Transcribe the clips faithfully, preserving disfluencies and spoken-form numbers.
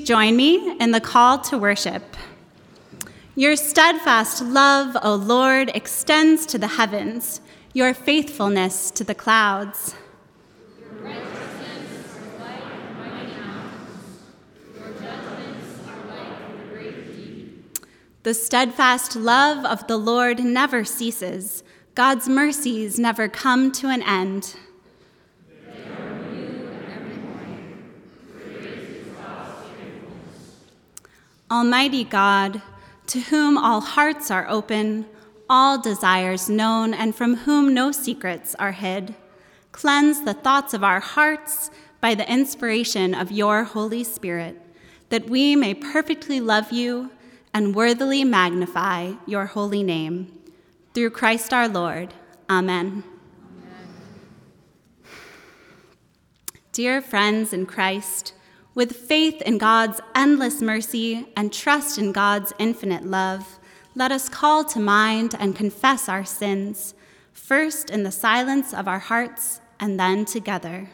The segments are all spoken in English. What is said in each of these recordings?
join me in the call to worship. Your steadfast love, O Lord, extends to the heavens, your faithfulness to the clouds. Your righteousness are like the mighty mountains. Your judgments are like the great deep. The steadfast love of the Lord never ceases. God's mercies never come to an end. They are new every morning. Great is God's faithfulness. Almighty God, to whom all hearts are open, all desires known, and from whom no secrets are hid, cleanse the thoughts of our hearts by the inspiration of your Holy Spirit, that we may perfectly love you and worthily magnify your holy name. Through Christ our Lord. Amen. Amen. Dear friends in Christ, with faith in God's endless mercy and trust in God's infinite love, let us call to mind and confess our sins, first in the silence of our hearts and then together.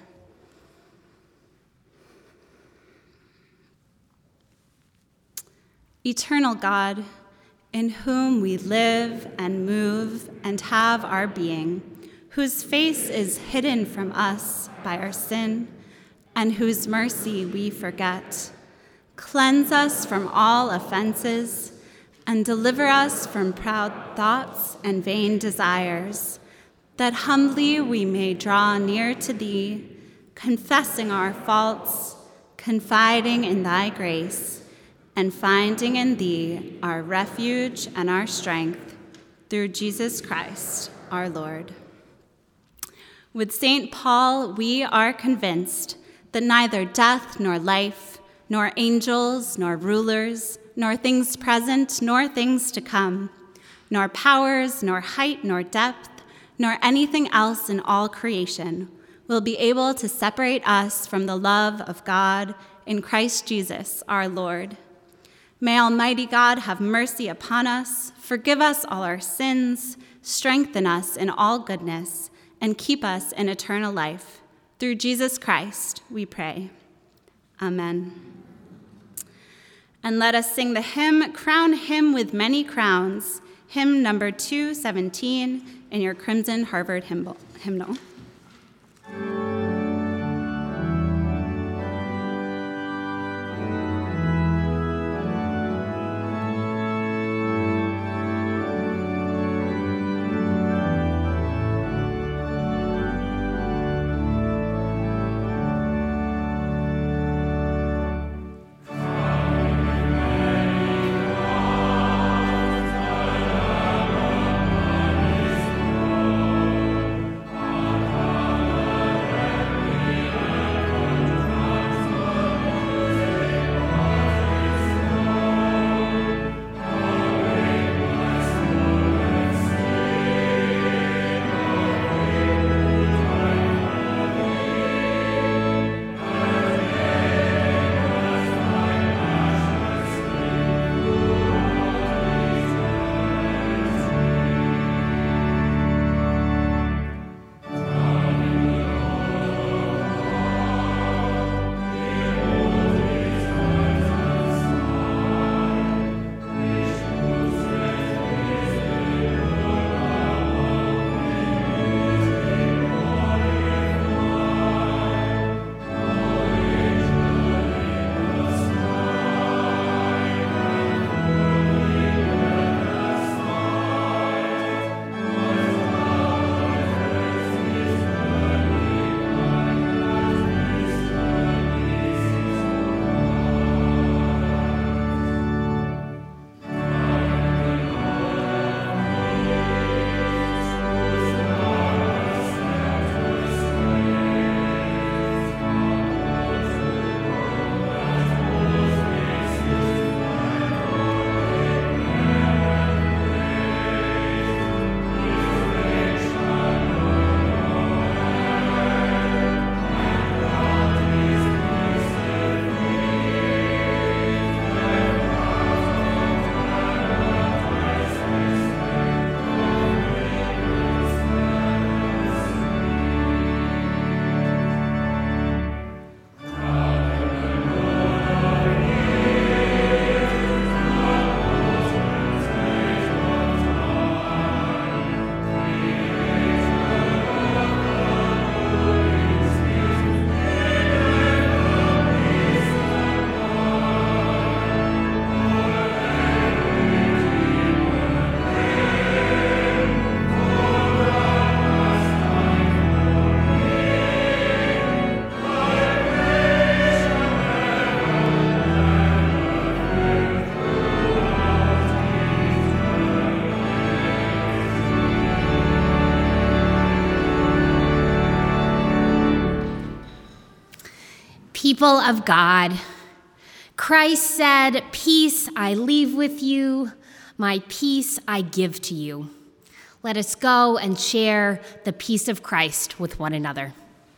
Eternal God, in whom we live and move and have our being, whose face is hidden from us by our sin, and whose mercy we forget, cleanse us from all offenses and deliver us from proud thoughts and vain desires, that humbly we may draw near to thee, confessing our faults, confiding in thy grace, and finding in thee our refuge and our strength, through Jesus Christ, our Lord. With Saint Paul, we are convinced that neither death nor life, nor angels nor rulers, nor things present nor things to come, nor powers, nor height, nor depth, nor anything else in all creation will be able to separate us from the love of God in Christ Jesus, our Lord. May Almighty God have mercy upon us, forgive us all our sins, strengthen us in all goodness, and keep us in eternal life. Through Jesus Christ, we pray. Amen. And let us sing the hymn, Crown Him with Many Crowns, hymn number two seventeen in your Crimson Harvard hymnal. Amen. People of God, Christ said, "Peace I leave with you, my peace I give to you." Let us go and share the peace of Christ with one another.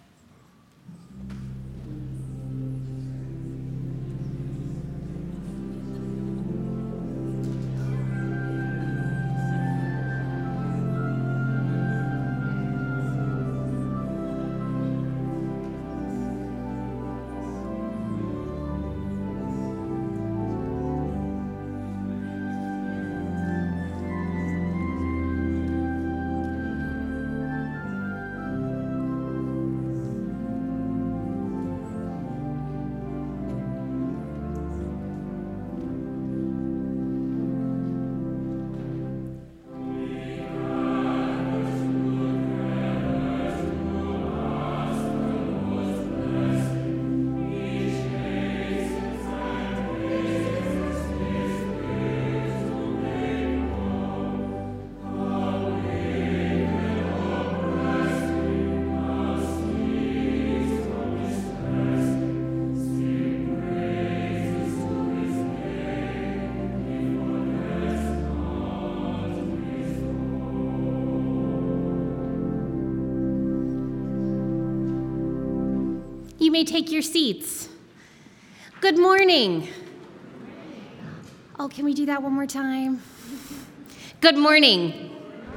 You may take your seats. Good morning. Oh, can we do that one more time? Good morning.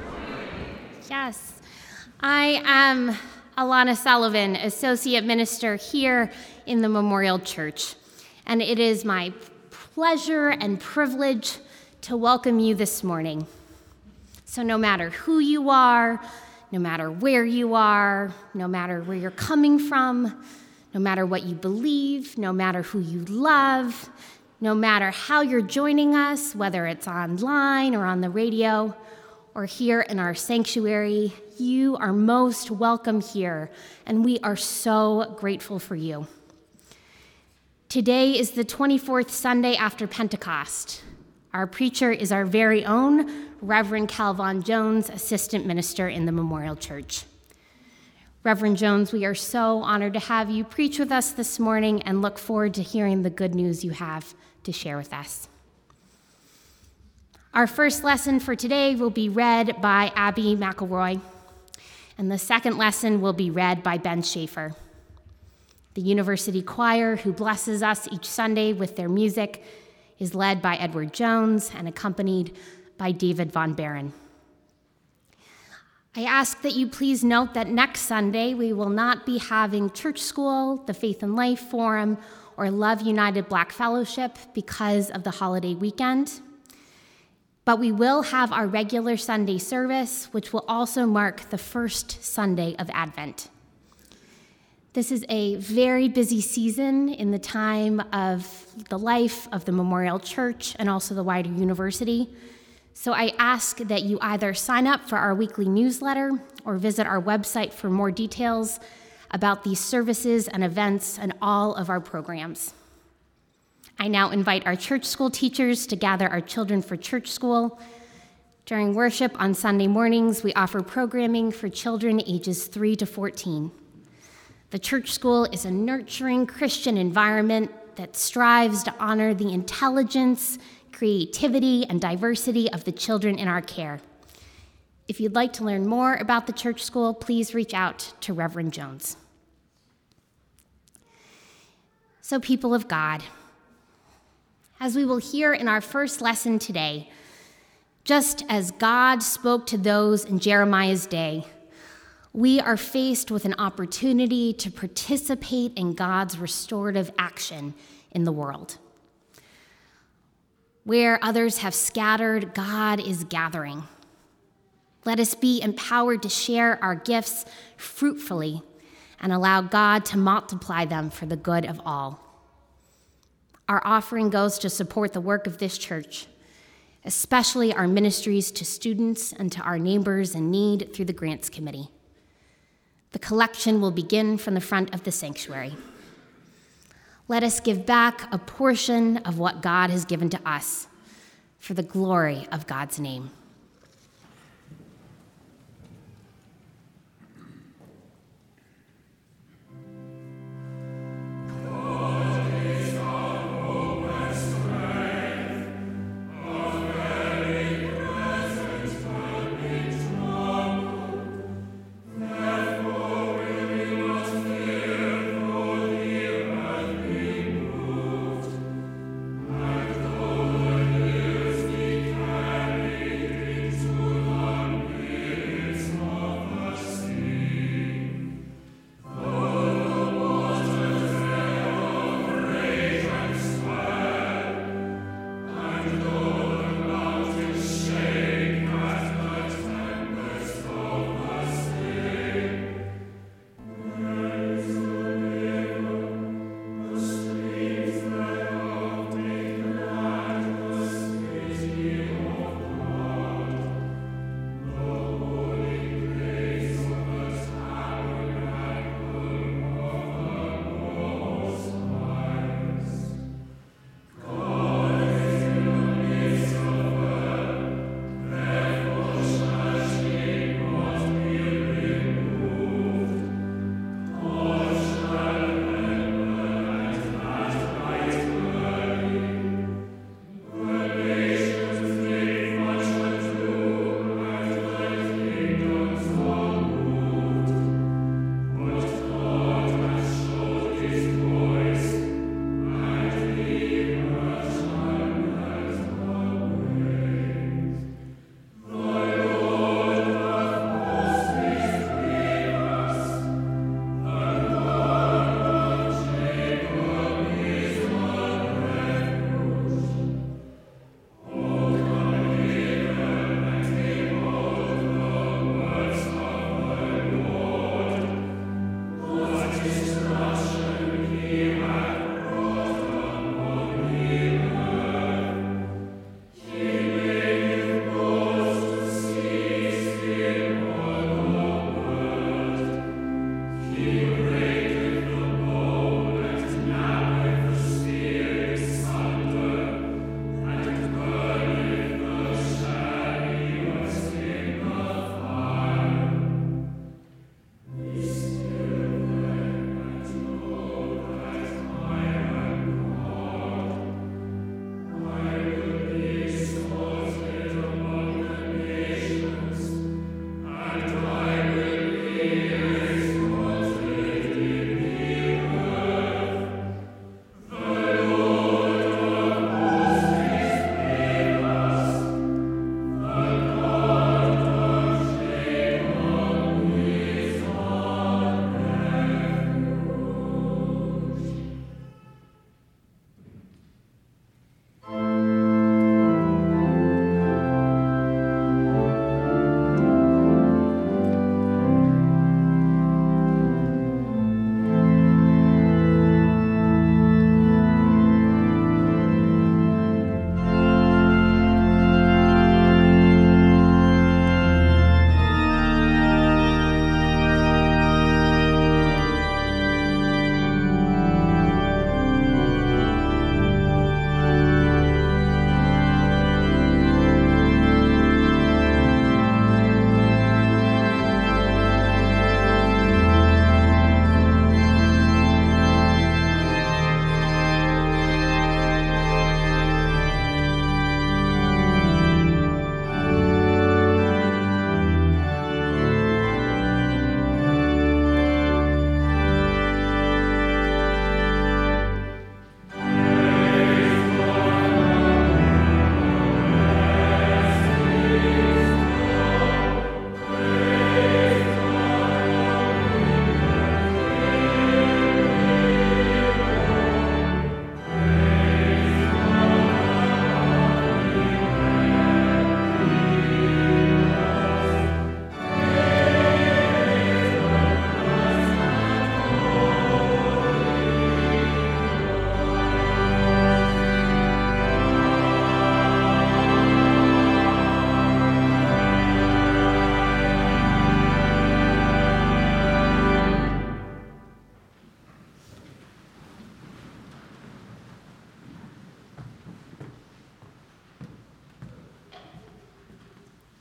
Yes. I am Alana Sullivan, Associate Minister here in the Memorial Church, and it is my pleasure and privilege to welcome you this morning. So no matter who you are, no matter where you are, no matter where you're coming from, no matter what you believe, no matter who you love, no matter how you're joining us, whether it's online or on the radio or here in our sanctuary, you are most welcome here, and we are so grateful for you. Today is the twenty-fourth Sunday after Pentecost. Our preacher is our very own Reverend Calvin Jones, Assistant Minister in the Memorial Church. Reverend Jones, we are so honored to have you preach with us this morning and look forward to hearing the good news you have to share with us. Our first lesson for today will be read by Abby McElroy, and the second lesson will be read by Ben Schaefer. The university choir, who blesses us each Sunday with their music, is led by Edward Jones and accompanied by David Von Barron. I ask that you please note that next Sunday we will not be having church school, the Faith and Life Forum, or Love United Black Fellowship because of the holiday weekend. But we will have our regular Sunday service, which will also mark the first Sunday of Advent. This is a very busy season in the time of the life of the Memorial Church and also the wider university. So I ask that you either sign up for our weekly newsletter or visit our website for more details about these services and events and all of our programs. I now invite our church school teachers to gather our children for church school. During worship on Sunday mornings, we offer programming for children ages three to fourteen. The church school is a nurturing Christian environment that strives to honor the intelligence, creativity, and diversity of the children in our care. If you'd like to learn more about the church school, please reach out to Reverend Jones. So, people of God, as we will hear in our first lesson today, just as God spoke to those in Jeremiah's day, we are faced with an opportunity to participate in God's restorative action in the world. Where others have scattered, God is gathering. Let us be empowered to share our gifts fruitfully and allow God to multiply them for the good of all. Our offering goes to support the work of this church, especially our ministries to students and to our neighbors in need through the Grants Committee. The collection will begin from the front of the sanctuary. Let us give back a portion of what God has given to us for the glory of God's name. Oh.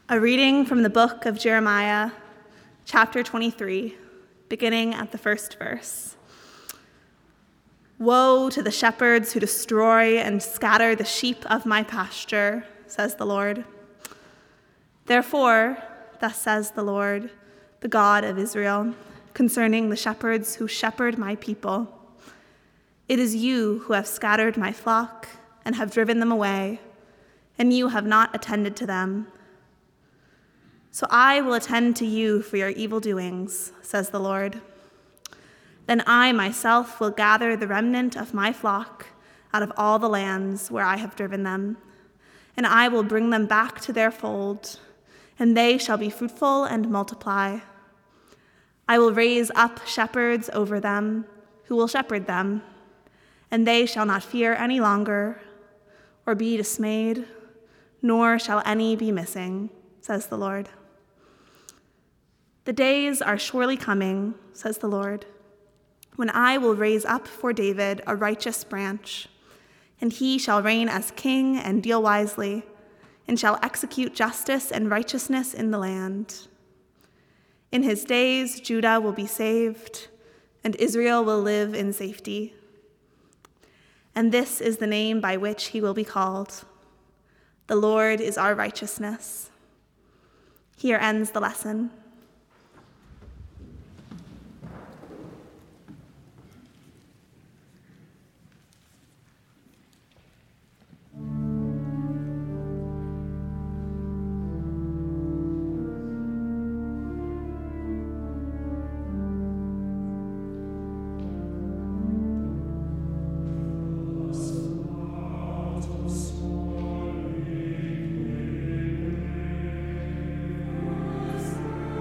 A reading from the book of Jeremiah, chapter twenty-three, beginning at the first verse. Woe to the shepherds who destroy and scatter the sheep of my pasture, says the Lord. Therefore, thus says the Lord, the God of Israel, concerning the shepherds who shepherd my people. It is you who have scattered my flock and have driven them away, and you have not attended to them. So I will attend to you for your evil doings, says the Lord. Then I myself will gather the remnant of my flock out of all the lands where I have driven them, and I will bring them back to their fold, and they shall be fruitful and multiply. I will raise up shepherds over them who will shepherd them, and they shall not fear any longer or be dismayed, nor shall any be missing, says the Lord. The days are surely coming, says the Lord, when I will raise up for David a righteous branch, and he shall reign as king and deal wisely, and shall execute justice and righteousness in the land. In his days, Judah will be saved, and Israel will live in safety. And this is the name by which he will be called. The Lord is our righteousness. Here ends the lesson. Thank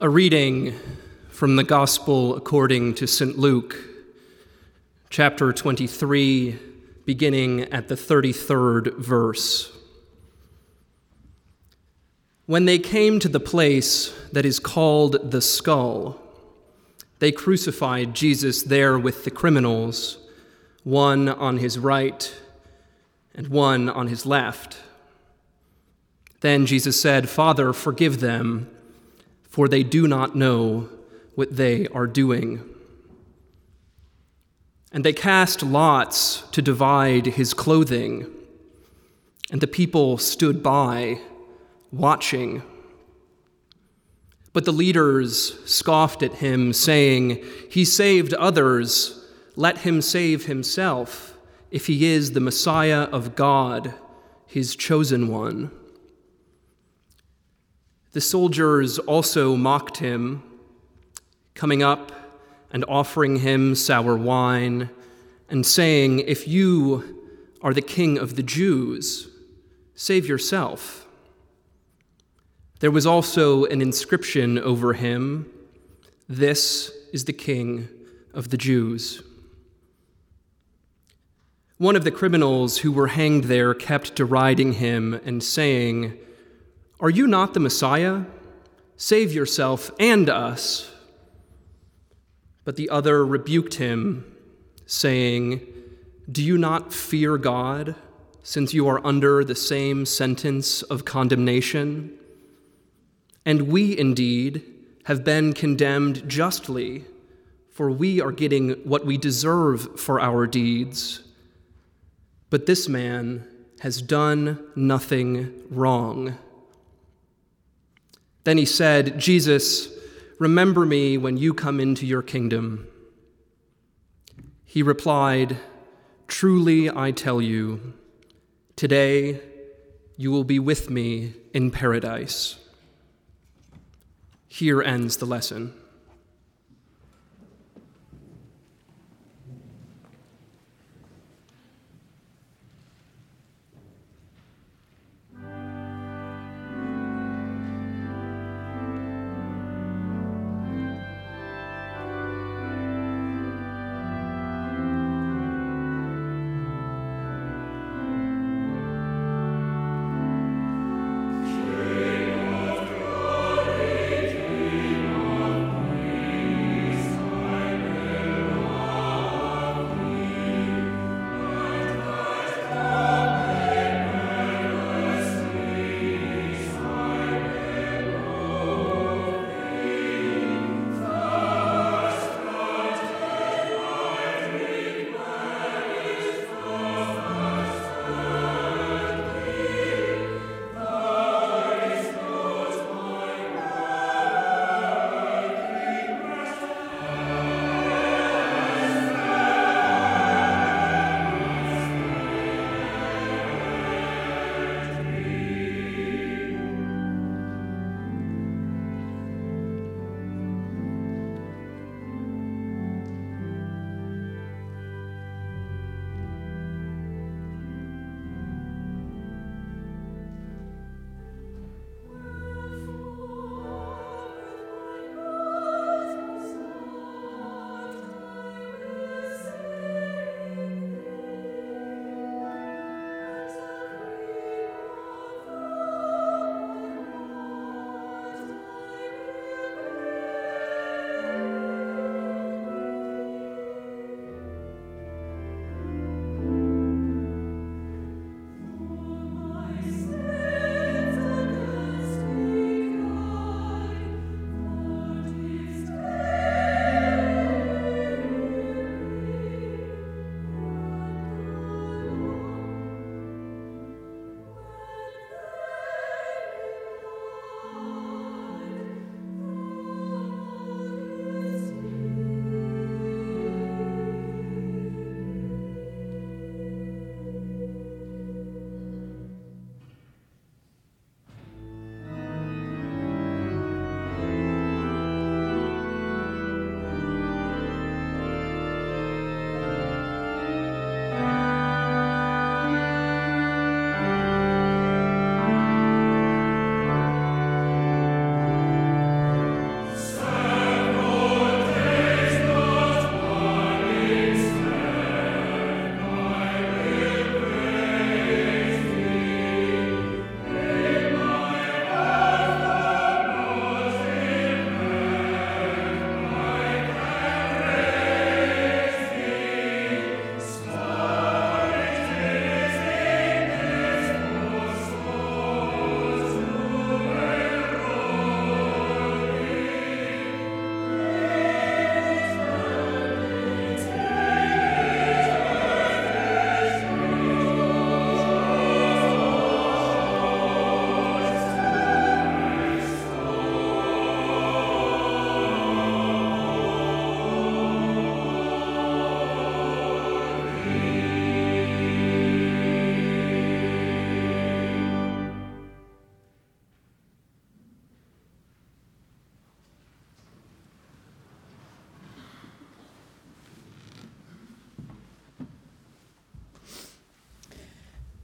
A reading from the Gospel according to Saint Luke, chapter twenty-three, beginning at the thirty-third verse. When they came to the place that is called the Skull, they crucified Jesus there with the criminals, one on his right and one on his left. Then Jesus said, "Father, forgive them, for they do not know what they are doing." And they cast lots to divide his clothing, and the people stood by, watching. But the leaders scoffed at him, saying, "He saved others, let him save himself, if he is the Messiah of God, his chosen one." The soldiers also mocked him, coming up and offering him sour wine, and saying, "If you are the king of the Jews, save yourself." There was also an inscription over him, "This is the King of the Jews." One of the criminals who were hanged there kept deriding him and saying, "Are you not the Messiah? Save yourself and us." But the other rebuked him, saying, "Do you not fear God, since you are under the same sentence of condemnation? And we indeed have been condemned justly, for we are getting what we deserve for our deeds. But this man has done nothing wrong." Then he said, "Jesus, remember me when you come into your kingdom." He replied, "Truly I tell you, today you will be with me in paradise." Here ends the lesson.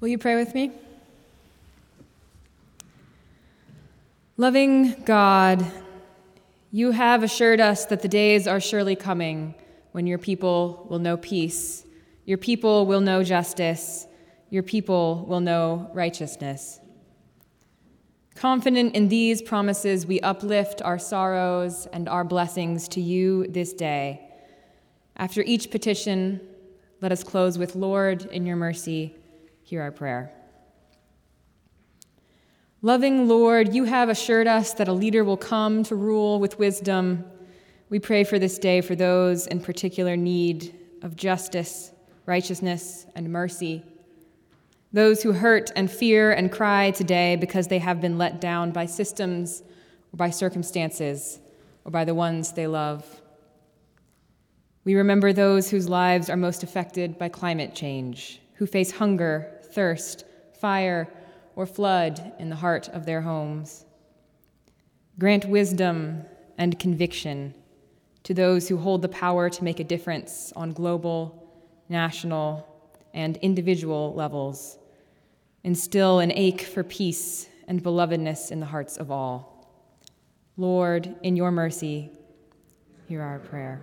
Will you pray with me? Loving God, you have assured us that the days are surely coming when your people will know peace, your people will know justice, your people will know righteousness. Confident in these promises, we uplift our sorrows and our blessings to you this day. After each petition, let us close with, Lord, in your mercy, hear our prayer. Loving Lord, you have assured us that a leader will come to rule with wisdom. We pray for this day for those in particular need of justice, righteousness, and mercy. Those who hurt and fear and cry today because they have been let down by systems or by circumstances or by the ones they love. We remember those whose lives are most affected by climate change, who face hunger, thirst, fire, or flood in the heart of their homes. Grant wisdom and conviction to those who hold the power to make a difference on global, national, and individual levels. Instill an ache for peace and belovedness in the hearts of all. Lord, in your mercy, hear our prayer.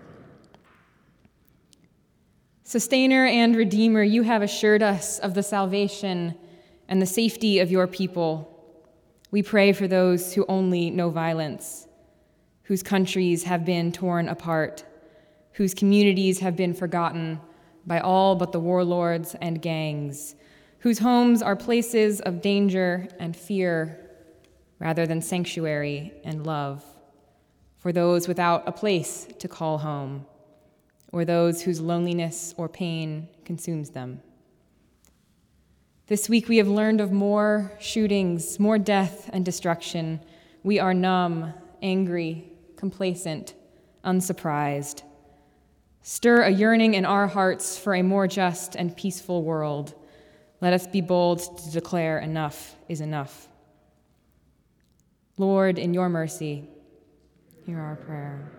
Sustainer and Redeemer, you have assured us of the salvation and the safety of your people. We pray for those who only know violence, whose countries have been torn apart, whose communities have been forgotten by all but the warlords and gangs, whose homes are places of danger and fear rather than sanctuary and love, for those without a place to call home, or those whose loneliness or pain consumes them. This week we have learned of more shootings, more death and destruction. We are numb, angry, complacent, unsurprised. Stir a yearning in our hearts for a more just and peaceful world. Let us be bold to declare enough is enough. Lord, in your mercy, hear our prayer.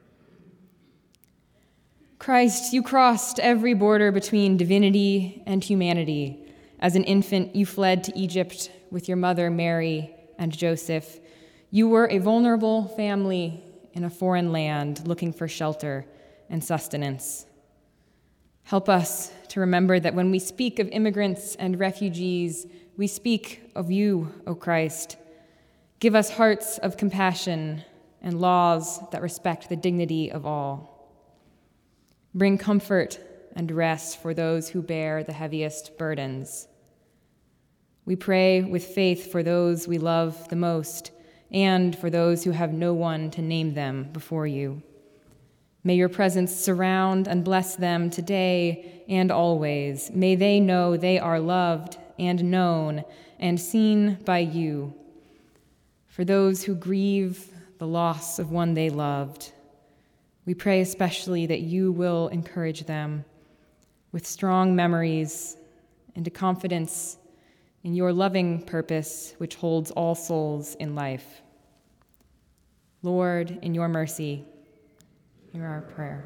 Christ, you crossed every border between divinity and humanity. As an infant, you fled to Egypt with your mother, Mary, and Joseph. You were a vulnerable family in a foreign land looking for shelter and sustenance. Help us to remember that when we speak of immigrants and refugees, we speak of you, O Christ. Give us hearts of compassion and laws that respect the dignity of all. Bring comfort and rest for those who bear the heaviest burdens. We pray with faith for those we love the most and for those who have no one to name them before you. May your presence surround and bless them today and always. May they know they are loved and known and seen by you. For those who grieve the loss of one they loved, we pray especially that you will encourage them with strong memories and a confidence in your loving purpose, which holds all souls in life. Lord, in your mercy, hear our prayer.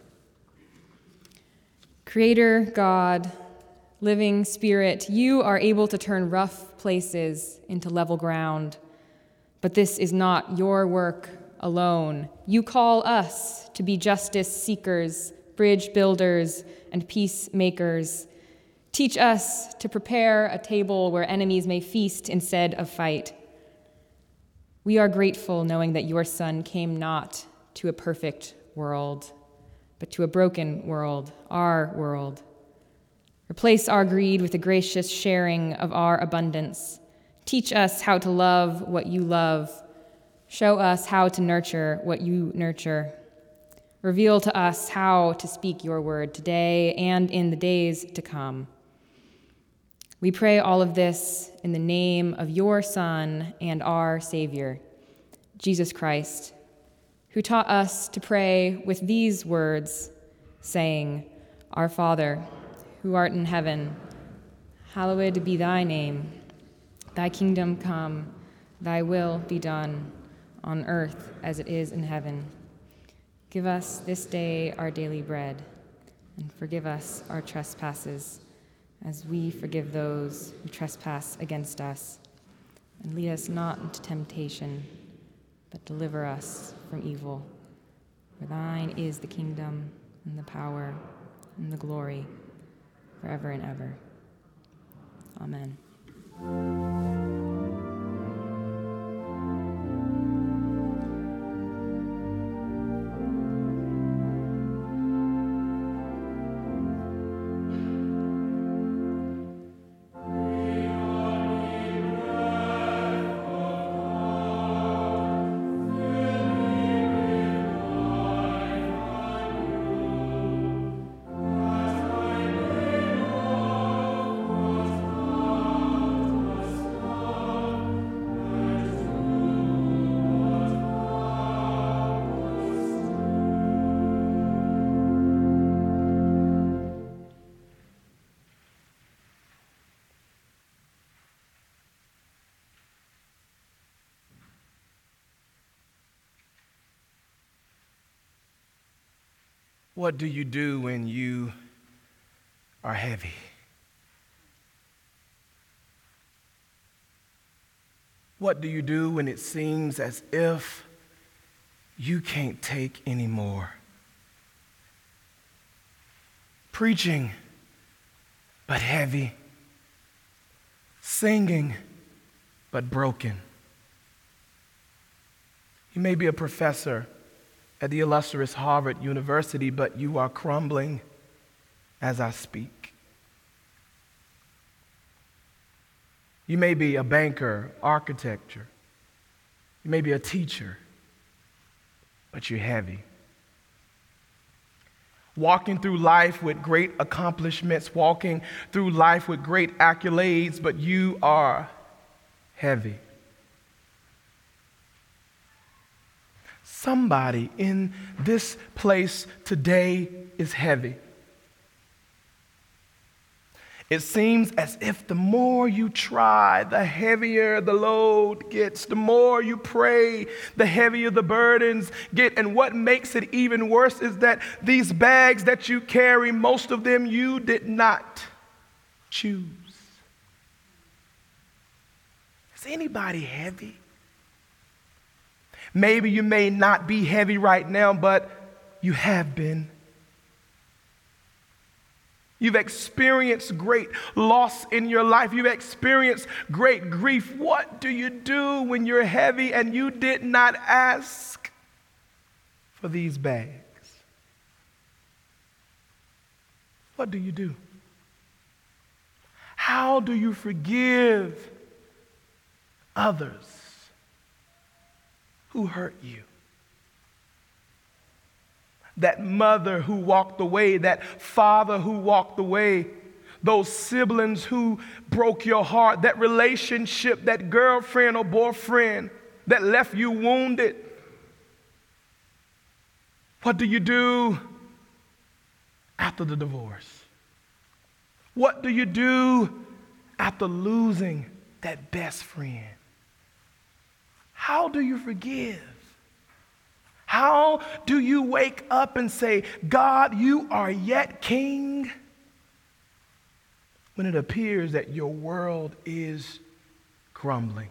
Creator God, living Spirit, you are able to turn rough places into level ground, but this is not your work alone. You call us to be justice seekers, bridge builders, and peacemakers. Teach us to prepare a table where enemies may feast instead of fight. We are grateful knowing that your Son came not to a perfect world, but to a broken world, our world. Replace our greed with a gracious sharing of our abundance. Teach us how to love what you love. Show us how to nurture what you nurture. Reveal to us how to speak your word today and in the days to come. We pray all of this in the name of your Son and our Savior, Jesus Christ, who taught us to pray with these words, saying, Our Father, who art in heaven, hallowed be thy name. Thy kingdom come, thy will be done, on earth as it is in heaven. Give us this day our daily bread, and forgive us our trespasses, as we forgive those who trespass against us. And lead us not into temptation, but deliver us from evil. For thine is the kingdom, and the power, and the glory, forever and ever. Amen. What do you do when you are heavy? What do you do when it seems as if you can't take any more? Preaching, but heavy. Singing, but broken. You may be a professor at the illustrious Harvard University, but you are crumbling as I speak. You may be a banker, architecture. You may be a teacher, but you're heavy. Walking through life with great accomplishments, walking through life with great accolades, but you are heavy. Somebody in this place today is heavy. It seems as if the more you try, the heavier the load gets. The more you pray, the heavier the burdens get. And what makes it even worse is that these bags that you carry, most of them you did not choose. Is anybody heavy? Maybe you may not be heavy right now, but you have been. You've experienced great loss in your life. You've experienced great grief. What do you do when you're heavy and you did not ask for these bags? What do you do? How do you forgive others who hurt you? That mother who walked away, that father who walked away, those siblings who broke your heart, that relationship, that girlfriend or boyfriend that left you wounded. What do you do after the divorce? What do you do after losing that best friend? How do you forgive? How do you wake up and say, God, you are yet king, when it appears that your world is crumbling?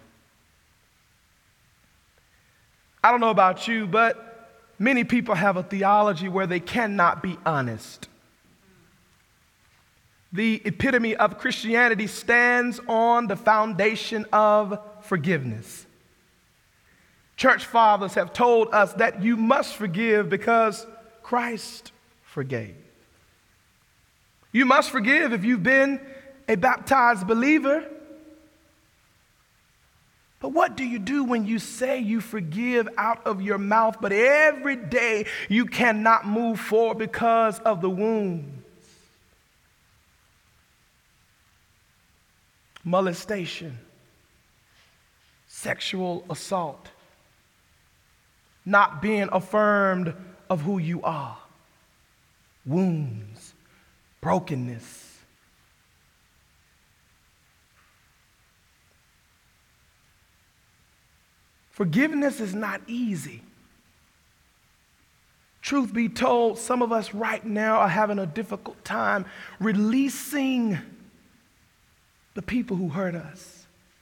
I don't know about you, but many people have a theology where they cannot be honest. The epitome of Christianity stands on the foundation of forgiveness. Church fathers have told us that you must forgive because Christ forgave. You must forgive if you've been a baptized believer. But what do you do when you say you forgive out of your mouth, but every day you cannot move forward because of the wounds? Molestation, sexual assault, not being affirmed of who you are, wounds, brokenness. Forgiveness is not easy. Truth be told, some of us right now are having a difficult time releasing the people who hurt us.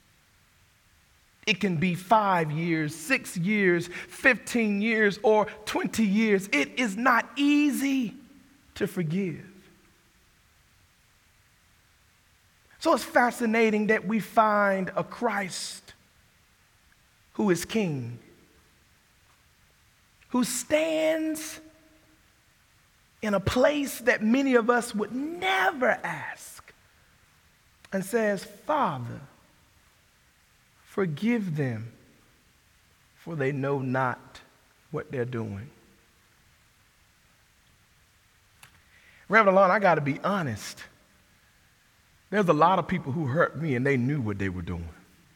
It can be five years, six years, fifteen years, or twenty years. It is not easy to forgive. So it's fascinating that we find a Christ who is king, who stands in a place that many of us would never ask and says, Father, forgive them, for they know not what they're doing. Reverend Alon, I got to be honest. There's a lot of people who hurt me and they knew what they were doing.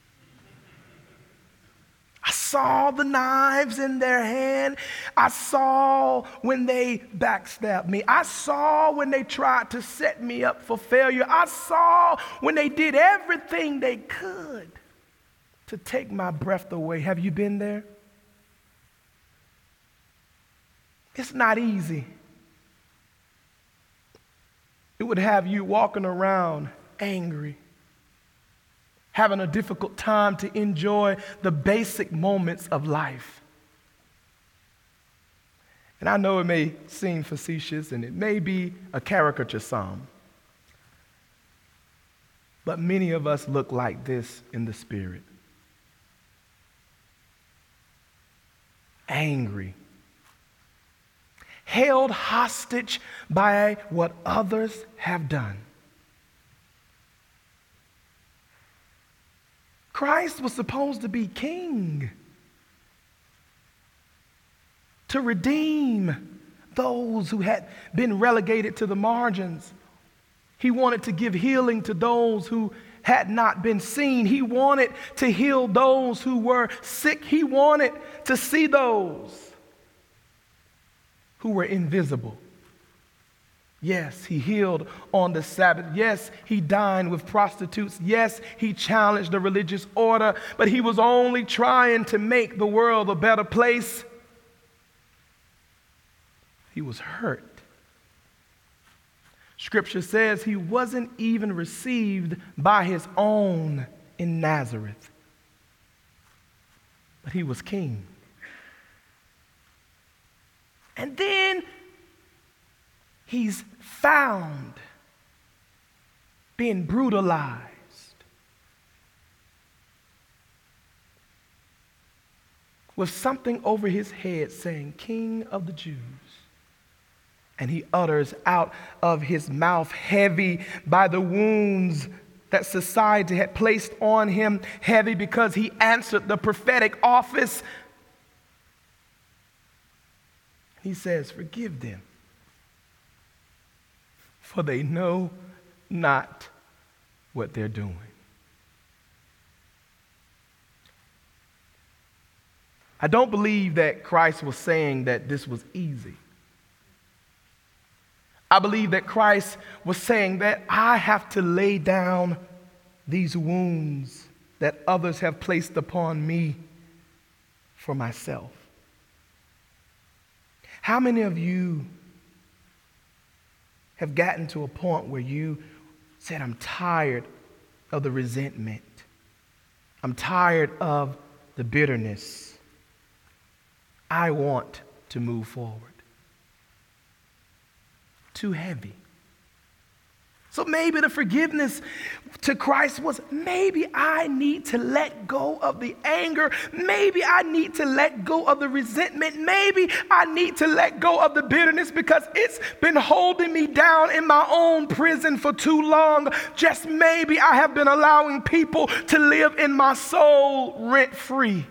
I saw the knives in their hand. I saw when they backstabbed me. I saw when they tried to set me up for failure. I saw when they did everything they could to take my breath away. Have you been there? It's not easy. It would have you walking around angry, having a difficult time to enjoy the basic moments of life. And I know it may seem facetious and it may be a caricature psalm, but many of us look like this in the spirit. Angry, held hostage by what others have done. Christ was supposed to be king, to redeem those who had been relegated to the margins. He wanted to give healing to those who had not been seen. He wanted to heal those who were sick. He wanted to see those who were invisible. Yes, he healed on the Sabbath. Yes, he dined with prostitutes. Yes, he challenged the religious order, but he was only trying to make the world a better place. He was hurt. Scripture says he wasn't even received by his own in Nazareth, but he was king. And then he's found being brutalized, with something over his head saying, King of the Jews. And he utters out of his mouth, heavy by the wounds that society had placed on him, heavy because he answered the prophetic office. He says, forgive them, for they know not what they're doing. I don't believe that Christ was saying that this was easy. I believe that Christ was saying that I have to lay down these wounds that others have placed upon me for myself. How many of you have gotten to a point where you said, I'm tired of the resentment. I'm tired of the bitterness. I want to move forward. Too heavy. So maybe the forgiveness to Christ was, maybe I need to let go of the anger. Maybe I need to let go of the resentment. Maybe I need to let go of the bitterness because it's been holding me down in my own prison for too long. Just maybe I have been allowing people to live in my soul rent-free.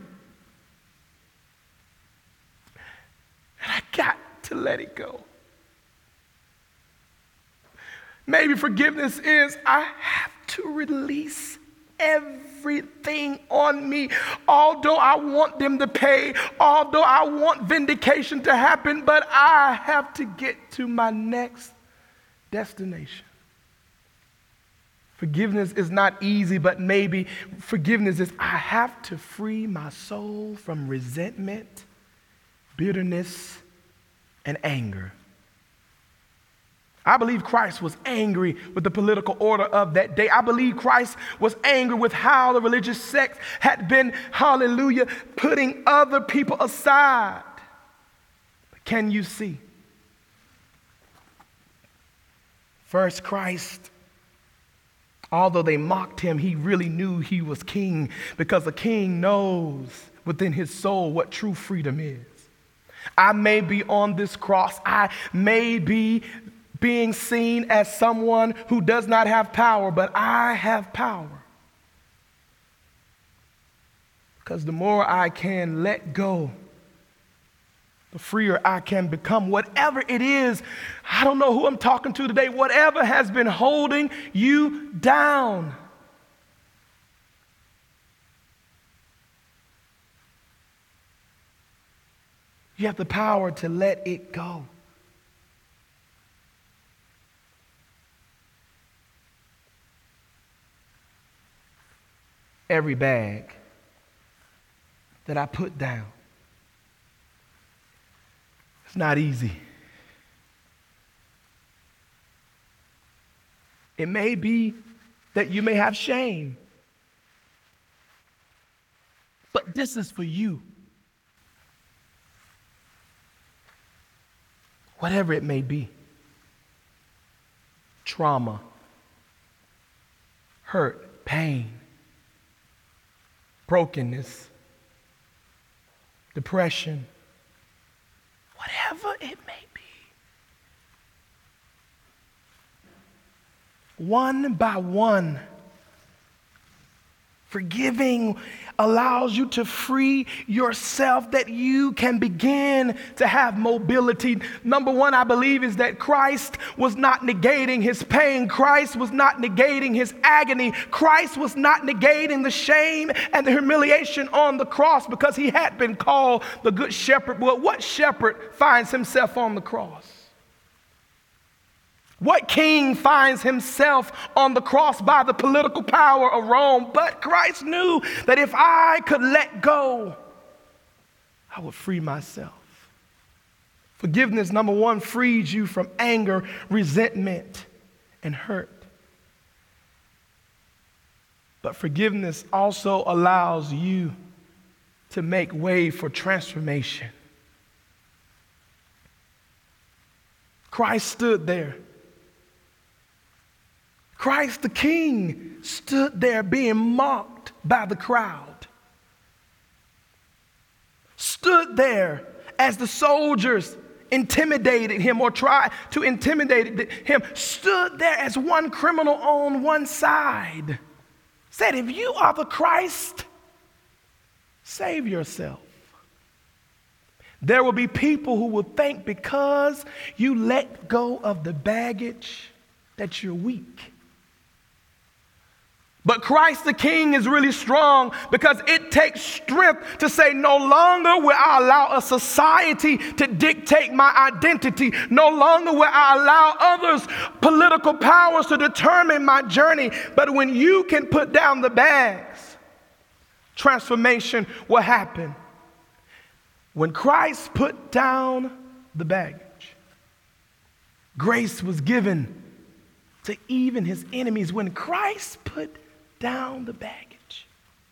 And I got to let it go. Maybe forgiveness is I have to release everything on me. Although I want them to pay, although I want vindication to happen, but I have to get to my next destination. Forgiveness is not easy, but maybe forgiveness is I have to free my soul from resentment, bitterness, and anger. I believe Christ was angry with the political order of that day. I believe Christ was angry with how the religious sects had been, hallelujah, putting other people aside. But can you see? First, Christ, although they mocked him, he really knew he was king, because a king knows within his soul what true freedom is. I may be on this cross. I may be being seen as someone who does not have power, but I have power. Because the more I can let go, the freer I can become. Whatever it is, I don't know who I'm talking to today, whatever has been holding you down. You have the power to let it go. Every bag that I put down, it's not easy. It may be that you may have shame, but this is for you. Whatever it may be, trauma, hurt, pain, brokenness, depression, whatever it may be. One by one, forgiving allows you to free yourself, that you can begin to have mobility. Number one, I believe, is that Christ was not negating his pain. Christ was not negating his agony. Christ was not negating the shame and the humiliation on the cross, because he had been called the good shepherd. But what shepherd finds himself on the cross? What king finds himself on the cross by the political power of Rome? But Christ knew that if I could let go, I would free myself. Forgiveness, number one, frees you from anger, resentment, and hurt. But forgiveness also allows you to make way for transformation. Christ stood there. Christ the King stood there being mocked by the crowd. Stood there as the soldiers intimidated him or tried to intimidate him. Stood there as one criminal on one side. Said, if you are the Christ, save yourself. There will be people who will think because you let go of the baggage that you're weak. But Christ the King is really strong, because it takes strength to say, no longer will I allow a society to dictate my identity. No longer will I allow others' political powers to determine my journey. But when you can put down the bags, transformation will happen. When Christ put down the baggage, grace was given to even his enemies. When Christ put down the baggage,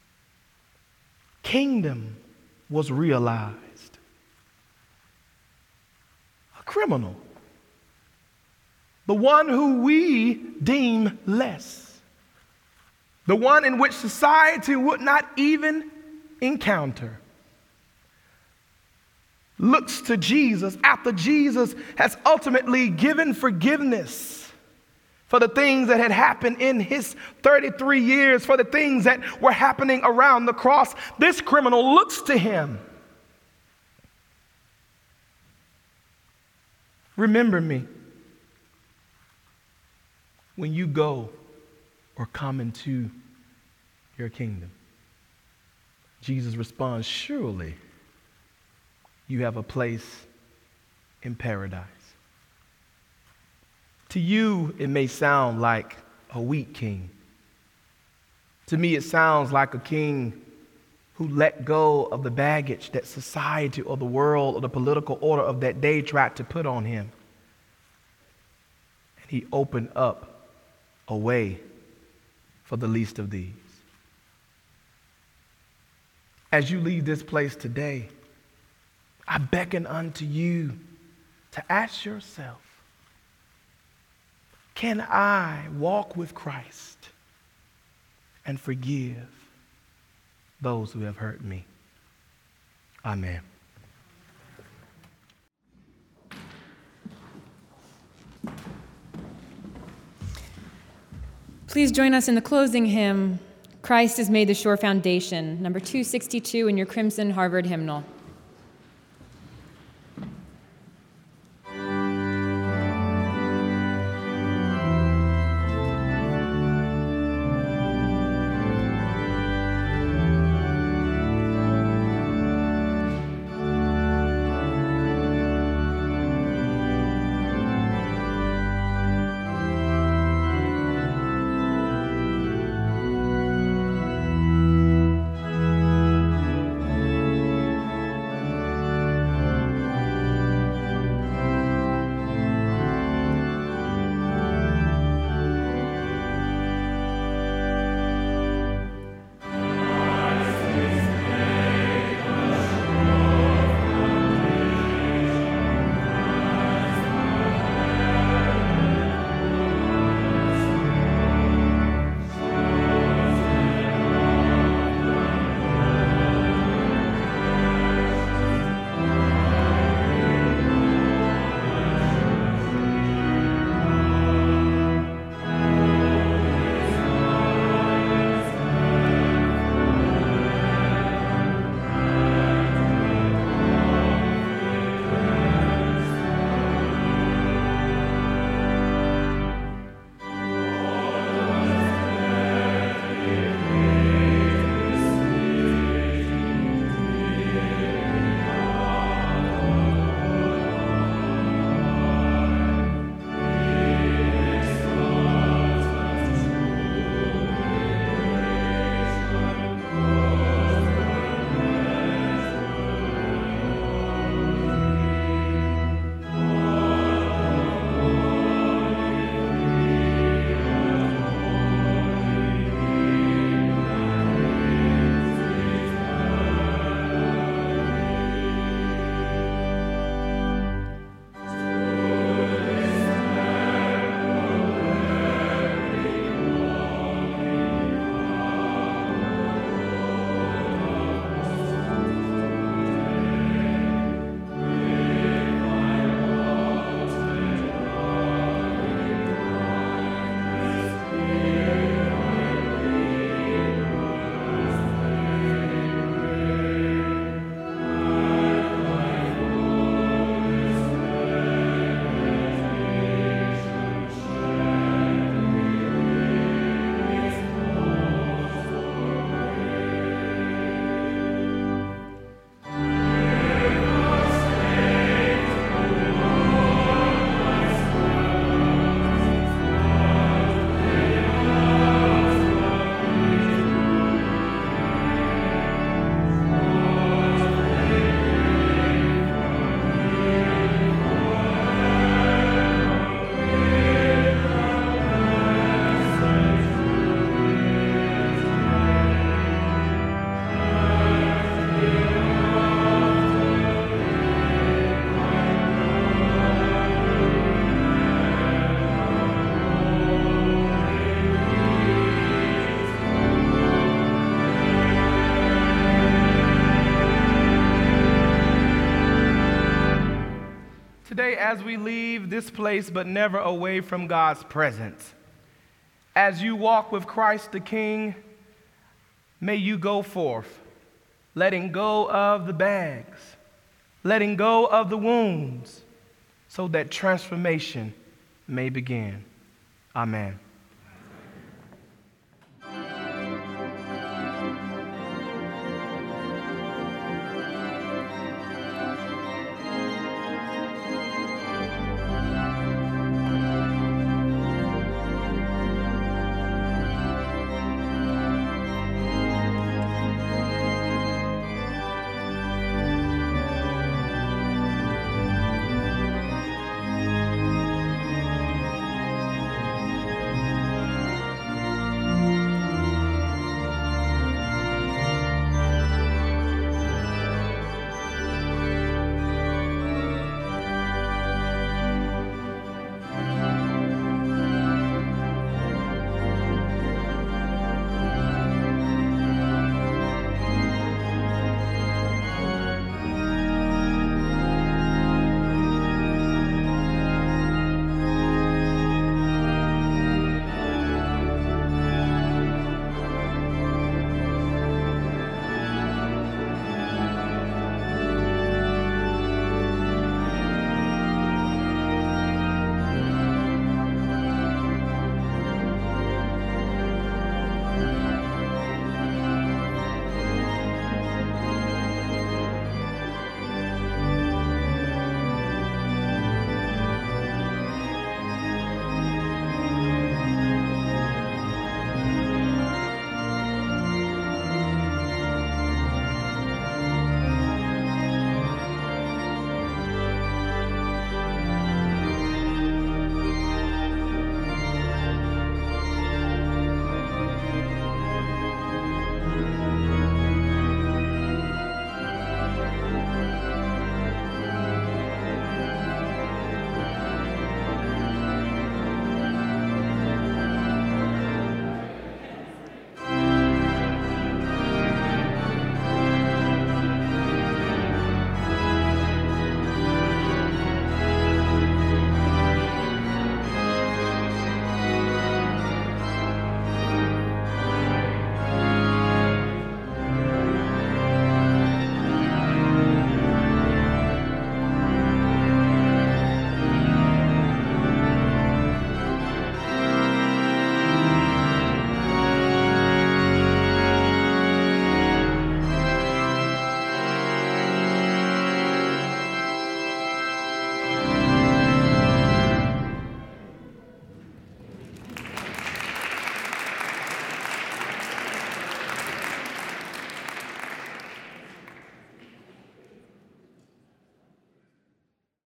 kingdom was realized. A criminal, the one who we deem less, the one in which society would not even encounter, looks to Jesus after Jesus has ultimately given forgiveness for the things that had happened in his thirty-three years, for the things that were happening around the cross. This criminal looks to him. Remember me when you go or come into your kingdom. Jesus responds, surely you have a place in paradise. To you, it may sound like a weak king. To me, it sounds like a king who let go of the baggage that society or the world or the political order of that day tried to put on him. and he opened up a way for the least of these. As you leave this place today, I beckon unto you to ask yourself, can I walk with Christ and forgive those who have hurt me? Amen. Please join us in the closing hymn, Christ has Made the Sure Foundation, number two sixty-two in your Crimson Harvard hymnal. as we leave this place, but never away from God's presence. As you walk with Christ the King, may you go forth, letting go of the bags, letting go of the wounds, so that transformation may begin. Amen.